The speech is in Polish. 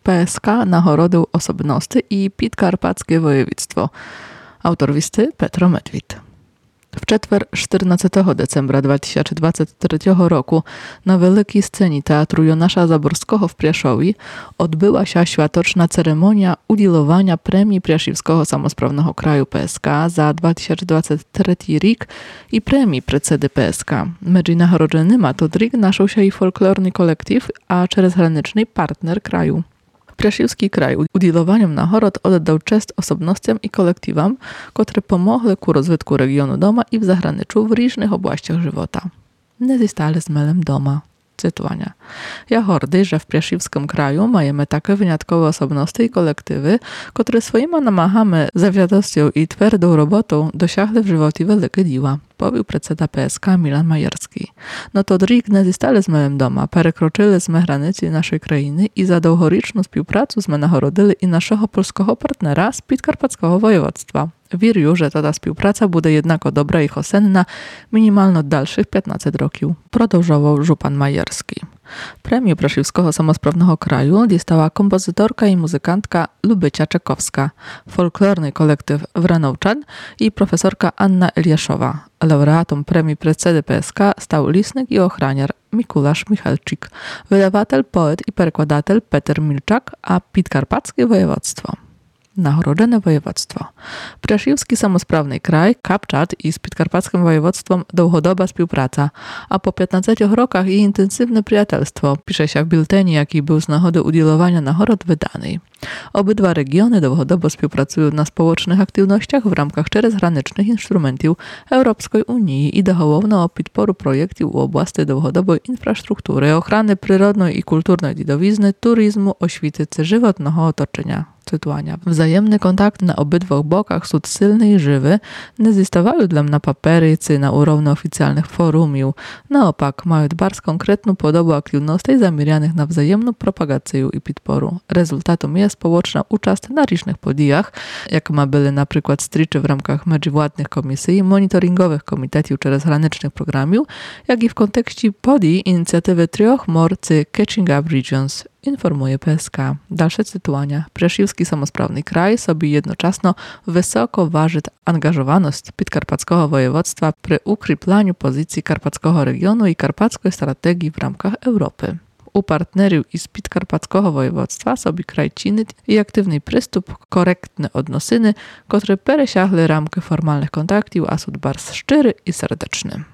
PSK Nahorodu Osobnosty i Підкарпатське воєводство. Autor listy Petro Medwid. W czetwer 14 decembra 2023 roku na wielkiej scenie Teatru Jonasza Zaborskiego w Prieszowi odbyła się światoczna ceremonia udzielania premii Prieszewskiego Samosprawnego Kraju PSK za 2023 rok i premii predsedy PSK. Medzi nagrodzonymi to drik naszł się i folklorny kolektyw, a czerezgraniczny partner kraju. Prieszewski kraj udzielowaniem nagród oddał cześć osobnostiom i kolektywom, które pomogły ku rozwitku regionu doma i w zagraniczu w różnych obłaściach żywota. Nie zostali z melem doma. Cytowania. Ja hordy, że w Prieszewskim kraju majemy takie wyjątkowe osobności i kolektywy, które swoimi namachami, zawiadością i twardą robotą dosiahli w żywocie wielkie dzieła, powił predseda PSK Milan Majerski. No to drik nie zostali z melem doma, przekroczyli z granicy naszej krainy i za długowieczną współpracę z nagrodzili i naszego polskiego partnera z Podkarpackiego województwa. Wierzę, że ta współpraca będzie jednako dobra i ocenna minimalno dalszych 15 roków, продовжував żupan Majerski. Premię Prieszewskiego Samosprawnego Kraju dostała kompozytorka i muzykantka Lubycia Czekowska, folklorny kolektyw Wranowczan i profesorka Anna Eliaszowa. Laureatom premii predsedy PSK stał lisnik i ochraniar Mikuláš Michalczyk, wydawatel, poet i perkładatel Peter Milczak, a Podkarpackie województwo. Nagrodzone województwo. Prieszewski Samosprawny Kraj, Kapczat i z Podkarpackim województwem długodoba współpraca, a po 15 rokach i intensywne przyjacielstwo, pisze się w biltenie, jaki był z nagrody udzielowania nagród wydany. Obydwa regiony długodobo współpracują na społecznych aktywnościach w ramach czerezgranicznych instrumentów Europejskiej Unii i dochowano o podporu projektów w oblasti długodobowej infrastruktury, ochrony przyrodnej i kulturnej dziedzictwa, turyzmu, oświty żywotnego otoczenia. Cytowania. Wzajemny kontakt na obydwu bokach są silny i żywy, nie zostawają dla mnie na papiery czy na urowne oficjalnych forumiów. Naopak, mają bardzo konkretną podobę aktywności zamierzonych na wzajemną propagację i podporu. Rezultatem jest społeczna uczast na różnych podijach, jak ma były na przykład stricze w ramach międzywładnych komisji, monitoringowych komitetów czerezgranicznych programów, jak i w kontekście podii inicjatywy 3 morcy Catching Up Regions, informuje PSK. Dalsze cytowania. Prieszewski Samosprawny Kraj sobie jednocześnie wysoko waży angażowaność Podkarpackiego województwa przy ukryplaniu pozycji Karpackiego regionu i karpackiej strategii w ramach Europy. U partnerów i z Podkarpackiego województwa sobie kraj czyni i aktywny przystup, korektne odnosyny, które przesiahły ramki formalnych kontaktów, a są bardzo szczery i serdeczny.